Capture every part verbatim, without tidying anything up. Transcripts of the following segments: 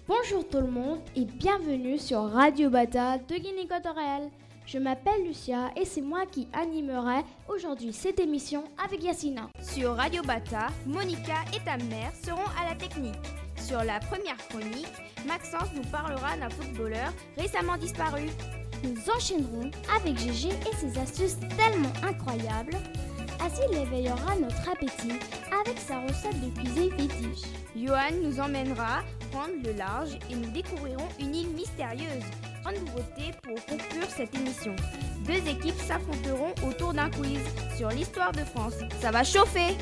Bonjour tout le monde et bienvenue sur Radio Bata de Guinée équatoriale. Je m'appelle Lucia et c'est moi qui animerai aujourd'hui cette émission avec Yassina. Sur Radio Bata, Monica et ta mère seront à la technique. Sur la première chronique, Maxence nous parlera d'un footballeur récemment disparu. Nous enchaînerons avec Gégé et ses astuces tellement incroyables. Asil éveillera notre appétit avec sa recette de cuisine fétiche. Johan nous emmènera prendre le large et nous découvrirons une île mystérieuse. Grande nouveauté pour conclure cette émission. Deux équipes s'affronteront autour d'un quiz sur l'histoire de France. Ça va chauffer!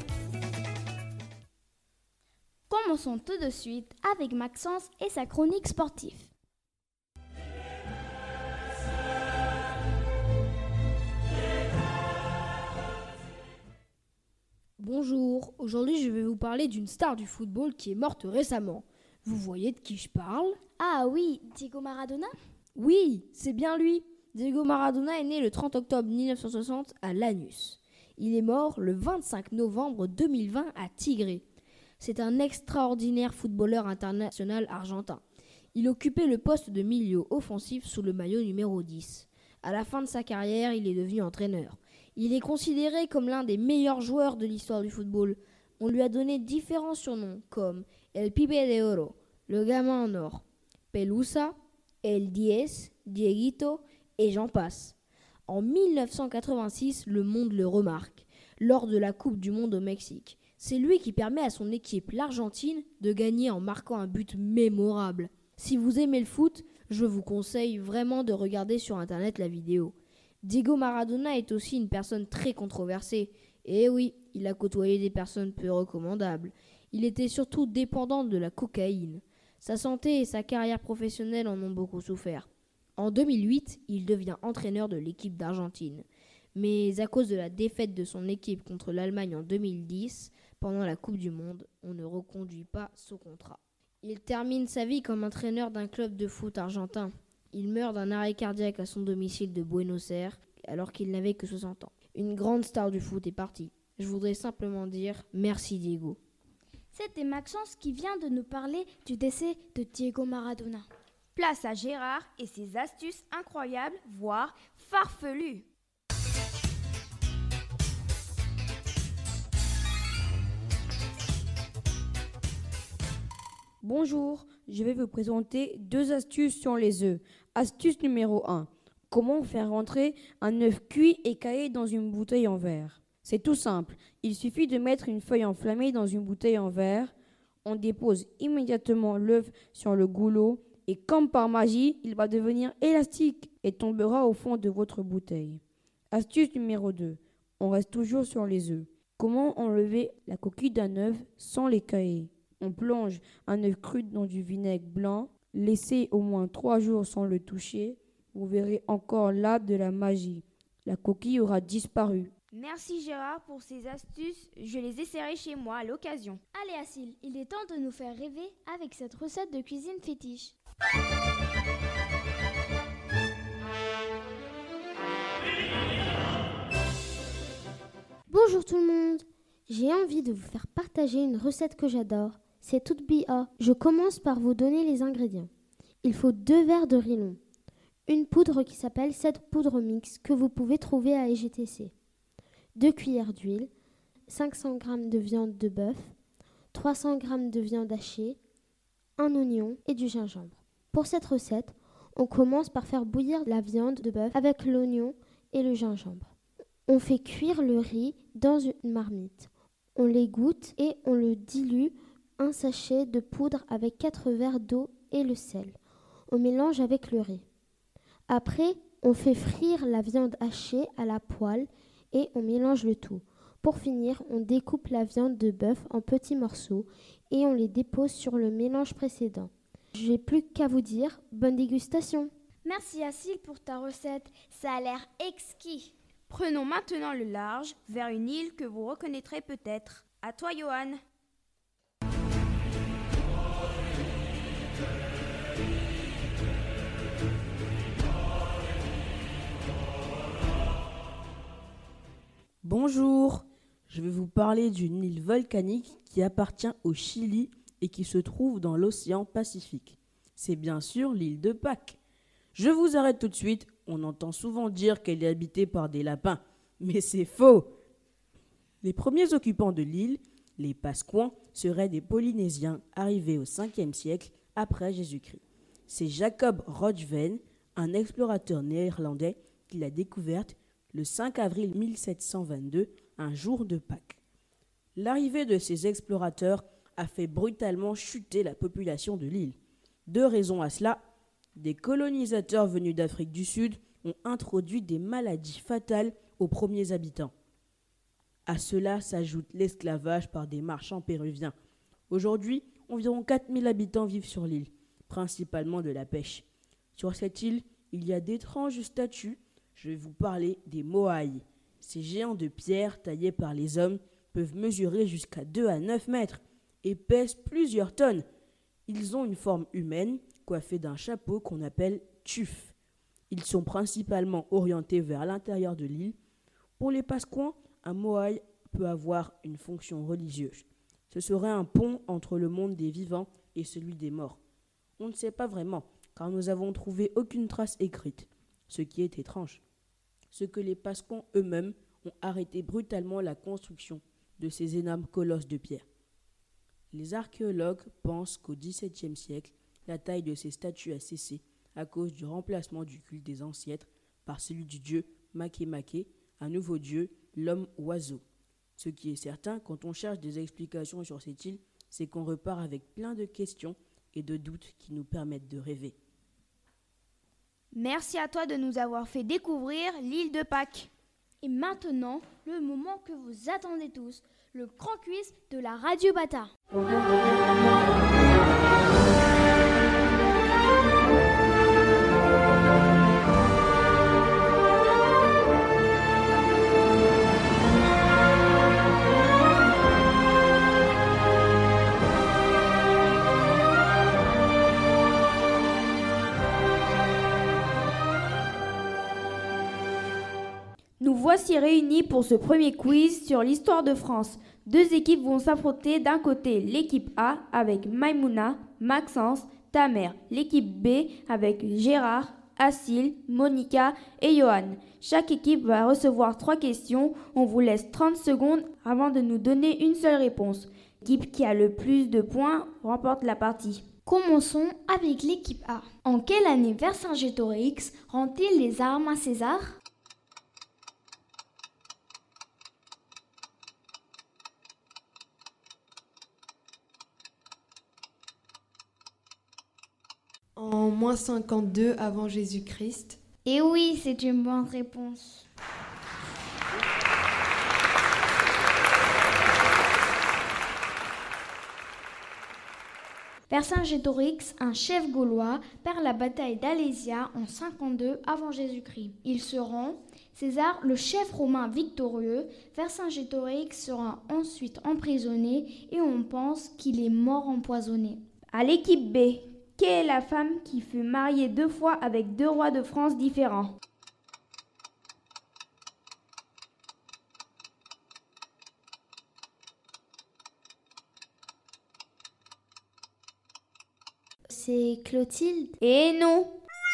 Commençons tout de suite avec Maxence et sa chronique sportive. Bonjour, aujourd'hui je vais vous parler d'une star du football qui est morte récemment. Vous voyez de qui je parle ? Ah oui, Diego Maradona ? Oui, c'est bien lui. Diego Maradona est né le trente octobre mille neuf cent soixante à Lanús. Il est mort le vingt-cinq novembre deux mille vingt à Tigre. C'est un extraordinaire footballeur international argentin. Il occupait le poste de milieu offensif sous le maillot numéro dix. À la fin de sa carrière, il est devenu entraîneur. Il est considéré comme l'un des meilleurs joueurs de l'histoire du football. On lui a donné différents surnoms comme El Pibe de Oro, le gamin en or, Pelusa, El Diez, Dieguito et j'en passe. En mille neuf cent quatre-vingt-six, le monde le remarque lors de la Coupe du Monde au Mexique. C'est lui qui permet à son équipe, l'Argentine, de gagner en marquant un but mémorable. Si vous aimez le foot, je vous conseille vraiment de regarder sur internet la vidéo. Diego Maradona est aussi une personne très controversée. Et oui, il a côtoyé des personnes peu recommandables. Il était surtout dépendant de la cocaïne. Sa santé et sa carrière professionnelle en ont beaucoup souffert. En deux mille huit, il devient entraîneur de l'équipe d'Argentine. Mais à cause de la défaite de son équipe contre l'Allemagne en deux mille dix, pendant la Coupe du Monde, on ne reconduit pas son contrat. Il termine sa vie comme entraîneur d'un club de foot argentin. Il meurt d'un arrêt cardiaque à son domicile de Buenos Aires alors qu'il n'avait que soixante ans. Une grande star du foot est partie. Je voudrais simplement dire merci Diego. C'était Maxence qui vient de nous parler du décès de Diego Maradona. Place à Gérard et ses astuces incroyables, voire farfelues. Bonjour, je vais vous présenter deux astuces sur les œufs. Astuce numéro un. Comment faire rentrer un œuf cuit et caillé dans une bouteille en verre ? C'est tout simple. Il suffit de mettre une feuille enflammée dans une bouteille en verre. On dépose immédiatement l'œuf sur le goulot et comme par magie, il va devenir élastique et tombera au fond de votre bouteille. Astuce numéro deux. On reste toujours sur les œufs. Comment enlever la coquille d'un œuf sans l'écailler ? On plonge un œuf cru dans du vinaigre blanc, laissez au moins trois jours sans le toucher. Vous verrez encore là de la magie. La coquille aura disparu. Merci Gérard pour ces astuces, je les essaierai chez moi à l'occasion. Allez Asil, il est temps de nous faire rêver avec cette recette de cuisine fétiche. Bonjour tout le monde, j'ai envie de vous faire partager une recette que j'adore. C'est toute B A. Je commence par vous donner les ingrédients. Il faut deux verres de riz long, une poudre qui s'appelle cette poudre mix que vous pouvez trouver à E G T C, deux cuillères d'huile, cinq cents grammes de viande de bœuf, trois cents grammes de viande hachée, un oignon et du gingembre. Pour cette recette, on commence par faire bouillir la viande de bœuf avec l'oignon et le gingembre. On fait cuire le riz dans une marmite. On l'égoutte et on le dilue un sachet de poudre avec quatre verres d'eau et le sel. On mélange avec le riz. Après, on fait frire la viande hachée à la poêle et on mélange le tout. Pour finir, on découpe la viande de bœuf en petits morceaux et on les dépose sur le mélange précédent. J'ai plus qu'à vous dire, bonne dégustation. Merci Asil pour ta recette, ça a l'air exquis. Prenons maintenant le large vers une île que vous reconnaîtrez peut-être. À toi Johan. Bonjour, je vais vous parler d'une île volcanique qui appartient au Chili et qui se trouve dans l'océan Pacifique. C'est bien sûr l'île de Pâques. Je vous arrête tout de suite, on entend souvent dire qu'elle est habitée par des lapins, mais c'est faux. Les premiers occupants de l'île, les Pasquans, seraient des Polynésiens arrivés au cinquième siècle après Jésus-Christ. C'est Jacob Roggeveen, un explorateur néerlandais, qui l'a découverte le cinq avril mille sept cent vingt-deux, un jour de Pâques. L'arrivée de ces explorateurs a fait brutalement chuter la population de l'île. Deux raisons à cela. Des colonisateurs venus d'Afrique du Sud ont introduit des maladies fatales aux premiers habitants. À cela s'ajoute l'esclavage par des marchands péruviens. Aujourd'hui, environ quatre mille habitants vivent sur l'île, principalement de la pêche. Sur cette île, il y a d'étranges statues. Je vais vous parler des Moai. Ces géants de pierre taillés par les hommes peuvent mesurer jusqu'à deux à neuf mètres et pèsent plusieurs tonnes. Ils ont une forme humaine, coiffée d'un chapeau qu'on appelle tuf. Ils sont principalement orientés vers l'intérieur de l'île. Pour les Pasquans, un Moai peut avoir une fonction religieuse. Ce serait un pont entre le monde des vivants et celui des morts. On ne sait pas vraiment, car nous n'avons trouvé aucune trace écrite, ce qui est étrange. Ce que les Pasquans eux-mêmes ont arrêté brutalement la construction de ces énormes colosses de pierre. Les archéologues pensent qu'au dix-septième siècle, la taille de ces statues a cessé à cause du remplacement du culte des ancêtres par celui du dieu Makemake, un nouveau dieu, l'homme-oiseau. Ce qui est certain, quand on cherche des explications sur cette île, c'est qu'on repart avec plein de questions et de doutes qui nous permettent de rêver. Merci à toi de nous avoir fait découvrir l'île de Pâques. Et maintenant, le moment que vous attendez tous, le grand quiz de la Radio Bata. Nous voici réunis pour ce premier quiz sur l'histoire de France. Deux équipes vont s'affronter. D'un côté, l'équipe A avec Maïmouna, Maxence, Tamer. L'équipe B avec Gérard, Assil, Monica et Johan. Chaque équipe va recevoir trois questions. On vous laisse trente secondes avant de nous donner une seule réponse. L'équipe qui a le plus de points remporte la partie. Commençons avec l'équipe A. En quelle année Vercingétorix rend-il les armes à César ? En moins cinquante-deux avant Jésus-Christ. Et oui, c'est une bonne réponse. Vercingétorix, un chef gaulois, perd la bataille d'Alésia en cinquante-deux avant Jésus-Christ. Il se rend. César, le chef romain victorieux, Vercingétorix sera ensuite emprisonné et on pense qu'il est mort empoisonné. À l'équipe B, quelle est la femme qui fut mariée deux fois avec deux rois de France différents ? C'est Clotilde. Et non !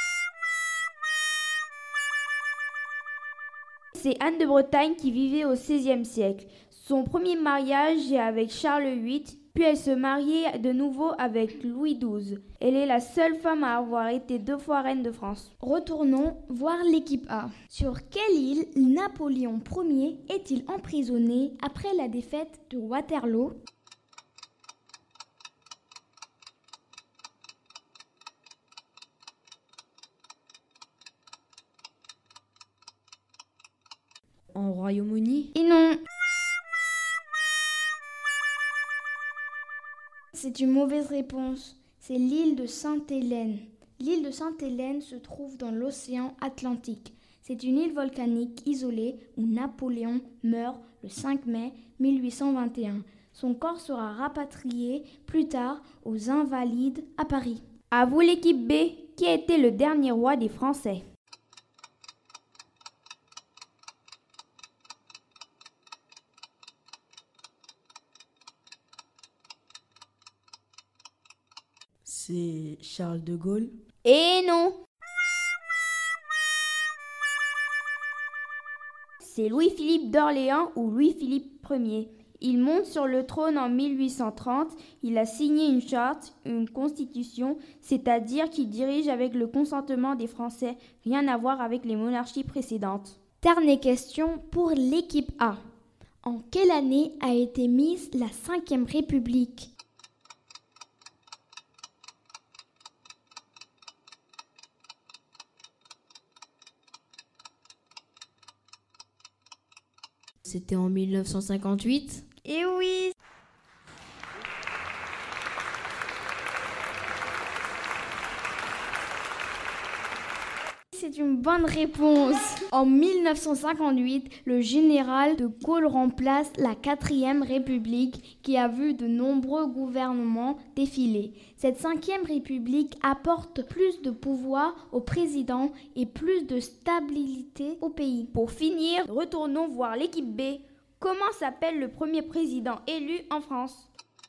C'est Anne de Bretagne qui vivait au seizième siècle. Son premier mariage est avec Charles huit, puis elle se mariait de nouveau avec Louis douze. Elle est la seule femme à avoir été deux fois reine de France. Retournons voir l'équipe A. Sur quelle île Napoléon Ier est-il emprisonné après la défaite de Waterloo ? En Royaume-Uni. Et non. C'est une mauvaise réponse. C'est l'île de Sainte-Hélène. L'île de Sainte-Hélène se trouve dans l'océan Atlantique. C'est une île volcanique isolée où Napoléon meurt le cinq mai mille huit cent vingt et un. Son corps sera rapatrié plus tard aux Invalides à Paris. À vous l'équipe B, qui a été le dernier roi des Français ? C'est Charles de Gaulle. Et non! C'est Louis-Philippe d'Orléans ou Louis-Philippe Ier. Il monte sur le trône en mille huit cent trente. Il a signé une charte, une constitution, c'est-à-dire qu'il dirige avec le consentement des Français, rien à voir avec les monarchies précédentes. Dernière question pour l'équipe A. En quelle année a été mise la cinquième République? C'était en mille neuf cent cinquante-huit. Et oui! C'est une bonne réponse. En mille neuf cent cinquante-huit, le général de Gaulle remplace la quatrième République qui a vu de nombreux gouvernements défiler. Cette cinquième République apporte plus de pouvoir au président et plus de stabilité au pays. Pour finir, retournons voir l'équipe B. Comment s'appelle le premier président élu en France?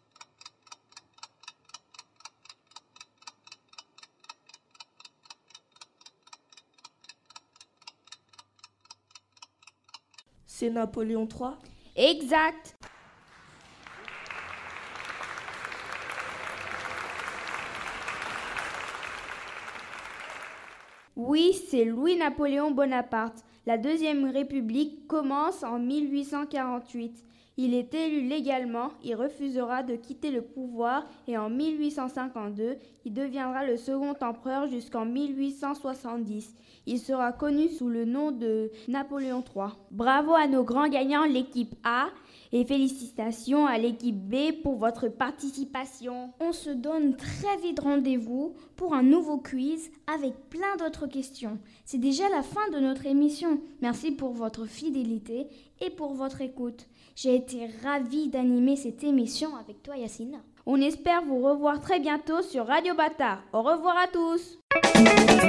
C'est Napoléon trois. Exact. Oui, c'est Louis-Napoléon Bonaparte. La Deuxième République commence en mille huit cent quarante-huit. Il est élu légalement, il refusera de quitter le pouvoir et en mille huit cent cinquante-deux, il deviendra le second empereur jusqu'en mille huit cent soixante-dix. Il sera connu sous le nom de Napoléon trois. Bravo à nos grands gagnants, l'équipe A, et félicitations à l'équipe B pour votre participation. On se donne très vite rendez-vous pour un nouveau quiz avec plein d'autres questions. C'est déjà la fin de notre émission. Merci pour votre fidélité et pour votre écoute. J'ai été ravie d'animer cette émission avec toi, Yacine. On espère vous revoir très bientôt sur Radio Bâtard. Au revoir à tous.